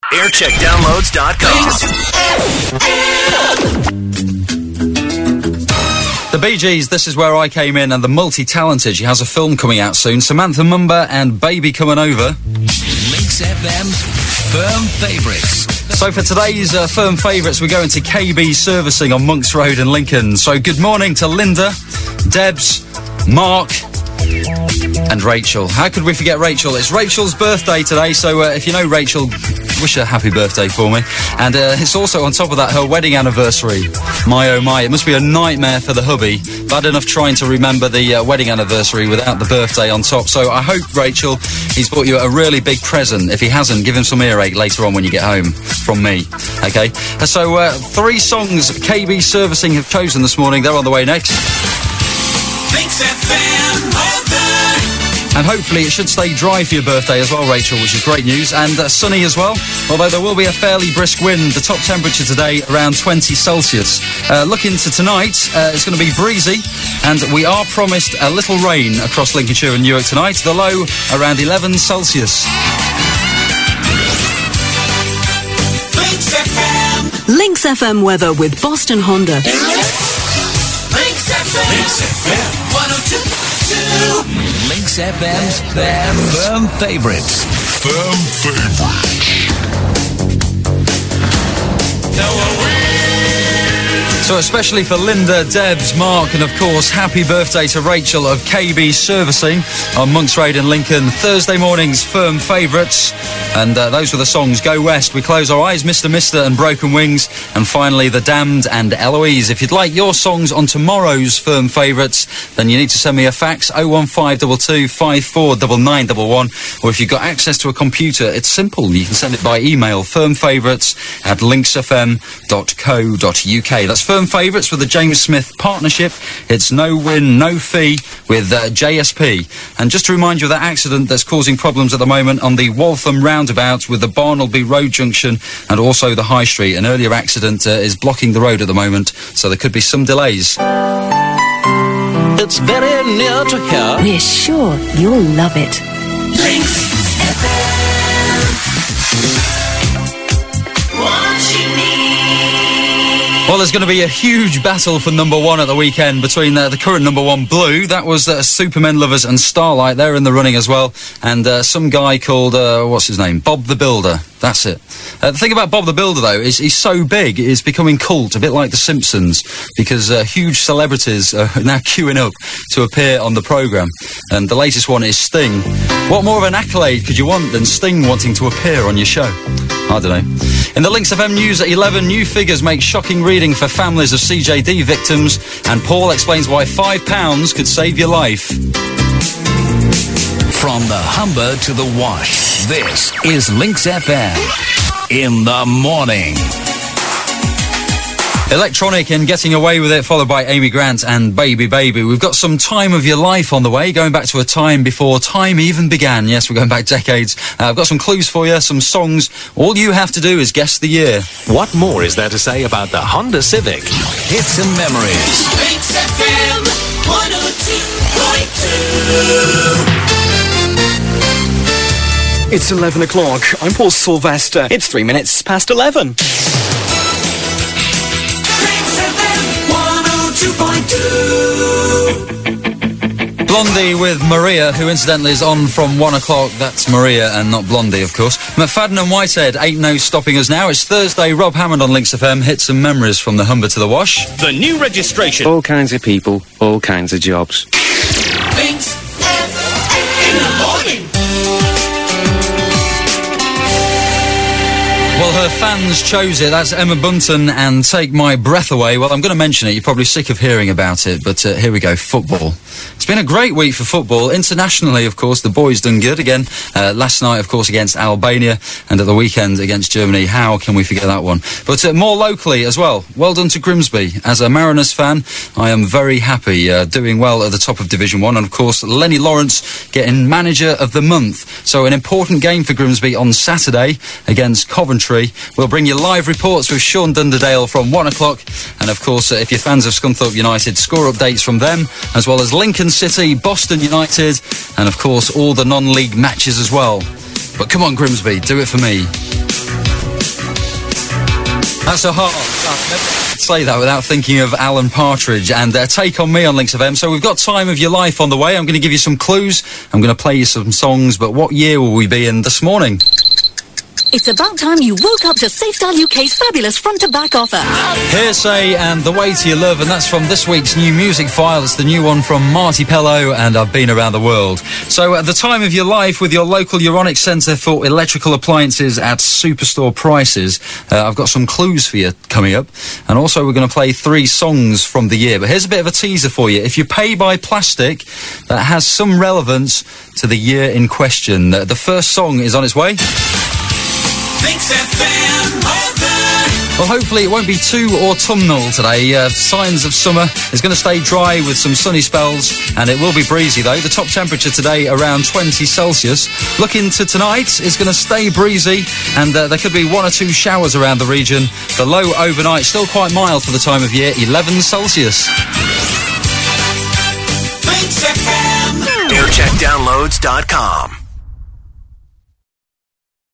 The Bee Gees, This Is Where I Came In, and the multi-talented. She has a film coming out soon. Samantha Mumba and Baby Coming Over. Links FM's Firm Favourites. So for today's Firm Favourites, we're going to KB Servicing on Monks Road in Lincoln. So good morning to Linda, Debs, Mark and Rachel. How could we forget Rachel? It's Rachel's birthday today, so if you know Rachel, wish her happy birthday for me. And it's also, on top of that, her wedding anniversary. My oh my, it must be a nightmare for the hubby. Bad enough trying to remember the wedding anniversary without the birthday on top. So I hope, Rachel, he's bought you a really big present. If he hasn't, give him some earache later on when you get home from me. Okay? So 3 songs KB Servicing have chosen this morning. They're on the way next. Links FM weather. And hopefully it should stay dry for your birthday as well, Rachel, which is great news. And sunny as well, although there will be a fairly brisk wind. The top temperature today, around 20 Celsius. Looking to tonight, it's going to be breezy, and we are promised a little rain across Lincolnshire and Newark tonight. The low, around 11 Celsius. Links FM. Links FM weather with Boston Honda. Links FM. Links FM 102.2. Links FM's Firm Favourites. Firm Favourites. So especially for Linda, Debs, Mark, and of course, happy birthday to Rachel of KB Servicing on Monks Road in Lincoln. Thursday morning's Firm Favourites. And those were the songs. Go West, We Close Our Eyes, Mr. Mister and Broken Wings. And finally, The Damned and Eloise. If you'd like your songs on tomorrow's Firm Favourites, then you need to send me a fax, 01522 549911. Or if you've got access to a computer, it's simple. You can send it by email, firmfavourites@linksfm.co.uk. That's Firm Favourites with the James Smith Partnership. It's no win, no fee with JSP. And just to remind you of that accident that's causing problems at the moment on the Waltham roundabout with the Barnelby Road junction and also the High Street. An earlier accident is blocking the road at the moment, so there could be some delays. It's very near to here. We're sure you'll love it. Links FM. What you need. Well, there's going to be a huge battle for number 1 at the weekend between the current number 1, Blue. That was Supermen Lovers and Starlight. They're in the running as well. And some guy called, what's his name? Bob the Builder. That's it. The thing about Bob the Builder, though, is he's so big, he's becoming cult, a bit like The Simpsons, because huge celebrities are now queuing up to appear on the programme. And the latest one is Sting. What more of an accolade could you want than Sting wanting to appear on your show? I don't know. In the Links FM news at 11, new figures make shocking reading for families of CJD victims, and Paul explains why £5 could save your life. From the Humber to the Wash, this is Links FM in the morning. Electronic and Getting Away With It, followed by Amy Grant and Baby Baby. We've got some Time of Your Life on the way, going back to a time before time even began. Yes, we're going back decades. I've got some clues for you, some songs. All you have to do is guess the year. What more is there to say about the Honda Civic? Hits and memories. Links FM 102.2. It's 11 o'clock. I'm Paul Sylvester. It's 3 minutes past 11. Blondie with Maria, who incidentally is on from 1 o'clock. That's Maria and not Blondie, of course. McFadden and Whitehead, ain't no stopping us now. It's Thursday. Rob Hammond on Links FM. Hits and memories from the Humber to the Wash. The new registration. All kinds of people, all kinds of jobs. Links FM in the morning. Well, her fans chose it. That's Emma Bunton and Take My Breath Away. Well, I'm going to mention it. You're probably sick of hearing about it, but here we go. Football. It's been a great week for football. Internationally, of course, the boys done good again. Last night, of course, against Albania, and at the weekend against Germany. How can we forget that one? But more locally as well. Well done to Grimsby. As a Mariners fan, I am very happy, doing well at the top of Division 1. And, of course, Lenny Lawrence getting Manager of the Month. So an important game for Grimsby on Saturday against Coventry. We'll bring you live reports with Sean Dunderdale from 1 o'clock. And, of course, if you're fans of Scunthorpe United, score updates from them, as well as Lincoln City, Boston United, and, of course, all the non-league matches as well. But come on, Grimsby, do it for me. That's a hard. I'll never say that without thinking of Alan Partridge and Take On Me on Links FM. So we've got Time of Your Life on the way. I'm going to give you some clues. I'm going to play you some songs, but what year will we be in this morning? It's about time you woke up to Safestyle UK's fabulous front-to-back offer. Hearsay and The Way to Your Love, and that's from this week's new music file. It's the new one from Marty Pello and I've Been Around the World. So at the time of your life with your local Euronics Centre for electrical appliances at superstore prices, I've got some clues for you coming up. And also we're going to play 3 songs from the year. But here's a bit of a teaser for you. If you pay by plastic, that has some relevance to the year in question. The first song is on its way. Links FM weather. Well, hopefully it won't be too autumnal today. Signs of summer. It's going to stay dry with some sunny spells, and it will be breezy, though. The top temperature today around 20 Celsius. Looking to tonight, it's going to stay breezy, and there could be 1 or 2 showers around the region. The low overnight, still quite mild for the time of year, 11 Celsius. Links FM. AirCheckDownloads.com.